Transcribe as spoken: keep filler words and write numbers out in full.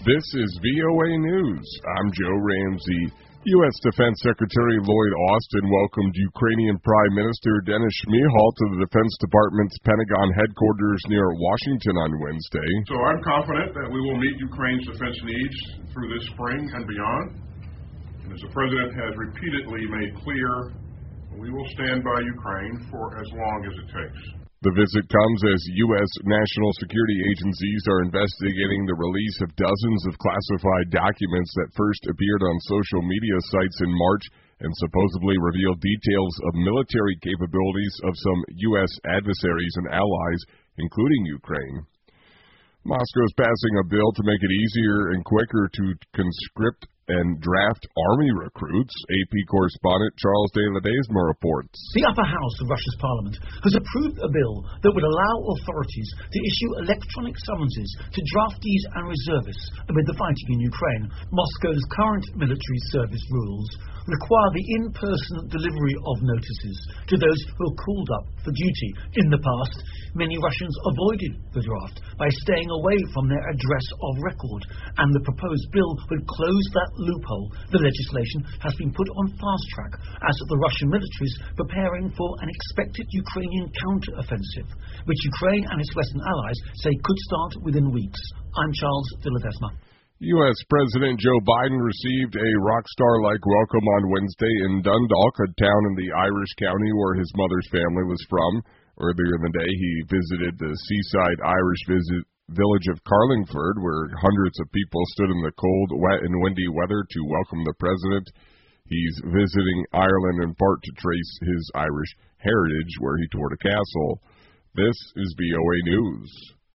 This is V O A News. I'm Joe Ramsey. U S Defense Secretary Lloyd Austin welcomed Ukrainian Prime Minister Denis Shmyhal to the Defense Department's Pentagon headquarters near Washington on Wednesday. So I'm confident that we will meet Ukraine's defense needs through this spring and beyond. And as the President has repeatedly made clear, we will stand by Ukraine for as long as it takes. The visit comes as U S national security agencies are investigating the release of dozens of classified documents that first appeared on social media sites in March and supposedly revealed details of military capabilities of some U S adversaries and allies, including Ukraine. Moscow is passing a bill to make it easier and quicker to conscript and draft army recruits. A P correspondent Charles de Ledesma reports. The upper house of Russia's parliament has approved a bill that would allow authorities to issue electronic summonses to draftees and reservists amid the fighting in Ukraine. Moscow's current military service rules require the in-person delivery of notices to those who are called up for duty. In the past, many Russians avoided the draft by staying away from their address of record, and the proposed bill would close that loophole. The legislation has been put on fast track as the Russian military is preparing for an expected Ukrainian counter-offensive, which Ukraine and its Western allies say could start within weeks. I'm Charles de Ledesma. U S President Joe Biden received a rock star-like welcome on Wednesday in Dundalk, a town in the Irish county where his mother's family was from. Earlier in the day, he visited the seaside Irish visit village of Carlingford, where hundreds of people stood in the cold, wet, and windy weather to welcome the president. He's visiting Ireland in part to trace his Irish heritage, where he toured a castle. This is V O A News.